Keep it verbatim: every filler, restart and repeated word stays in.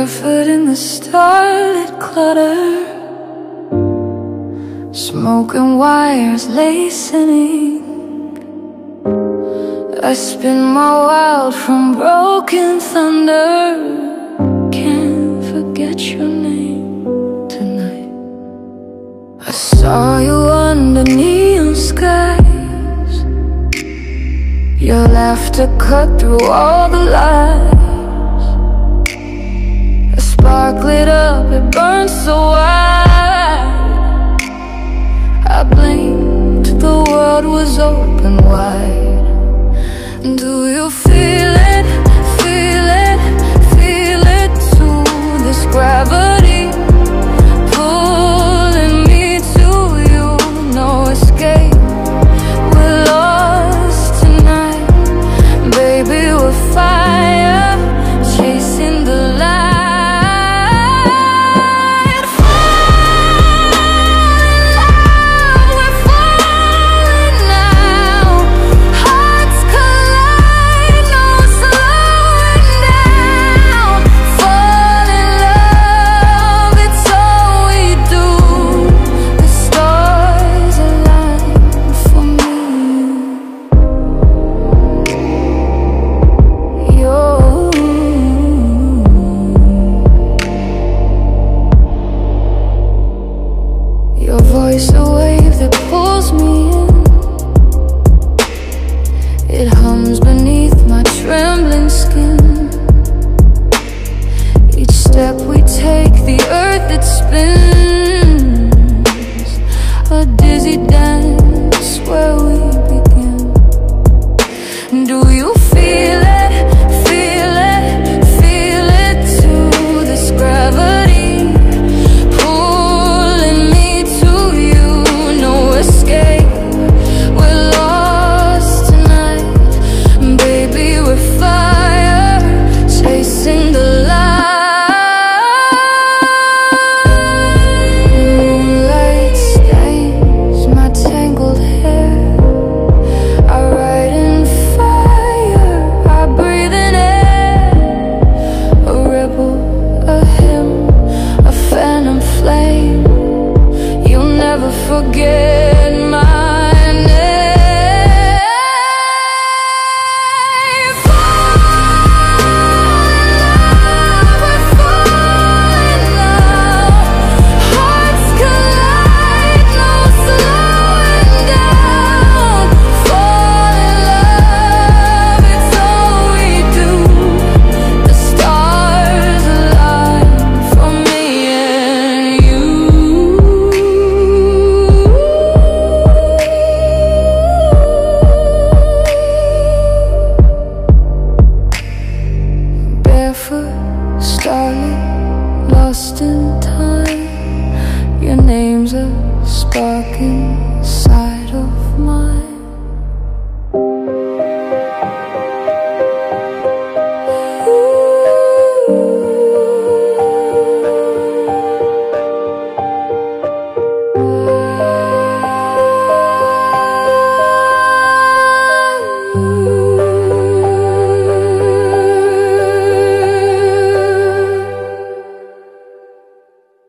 barefoot in the starlit clutter, smoking wires, lacing ink. I spin my world from broken thunder. Can't forget your name tonight. I saw you under neon skies. Your laughter cut through all the lies. A spark lit up, it burned so wide. I blinked, the world was over.